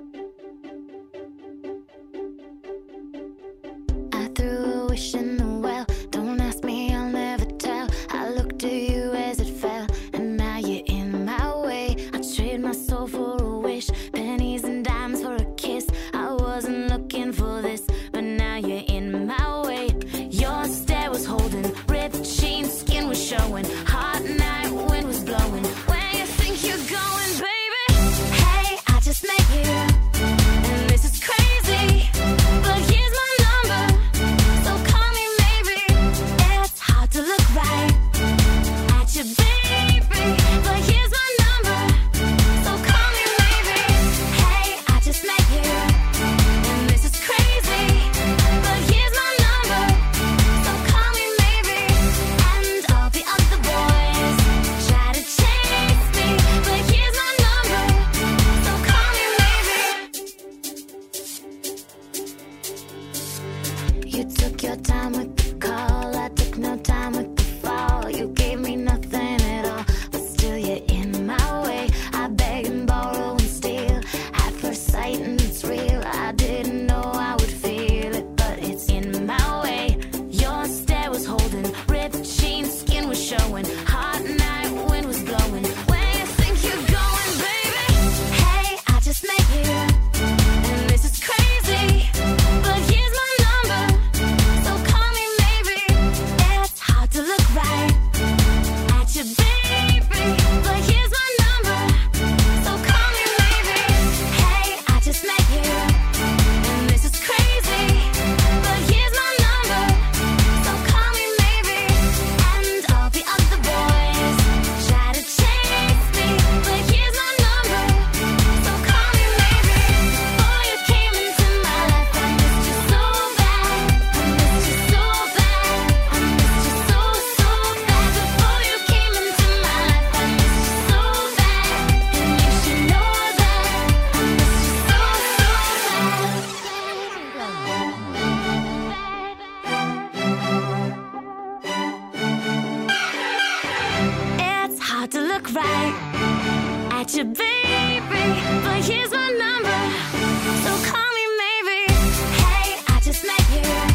I threw a wish in the well. Don't ask me, I'll never tell. I looked at you as it fell, and now you're in my way. I trade my soul for a wish, pennies and dimes for a kiss. I wasn't looking for this, but now you're in my way. Your stare was holding, ripped jeans, skin was showing. Hot night, wind was blowing. Where you think you're going, baby? Hey, I just met you, and this is crazy, but here's my number, so call me maybe. It's hard to look right at you, baby, but here's my number, so call me maybe. Hey, I just met you, and this is crazy, but here's my number, so call me maybe. And all the other boys try to chase me, but here's my number, so call me maybe. You took your time with the call, I took no time with the fall. You gave me nothing at all, but still you're in my way. I beg and borrow and steal at first sight, and it's real. I didn't know I would feel it, but it's in my way. Your stare was holding, ripped jeans, skin was showing. Hot night, wind was blowing. Where you think you're going, baby? Hey, I just met you, and this is crazy, but here's my number, so call me maybe. It's hard to look right at you, baby, but here's my number, so call me maybe. Hey, I just met you, and this is crazy, but here's my number, so call me maybe. And all the other boys try to chase me, but here's my number, so call me maybe. Before you came into my life, I missed you so bad. I missed you so bad. I missed you so, so bad. Before you came into my life, I missed you so bad. And you should know that I missed you so, so bad. It's hard to look right at you, baby, but here's my number, so call me maybe. Hey, I just met you,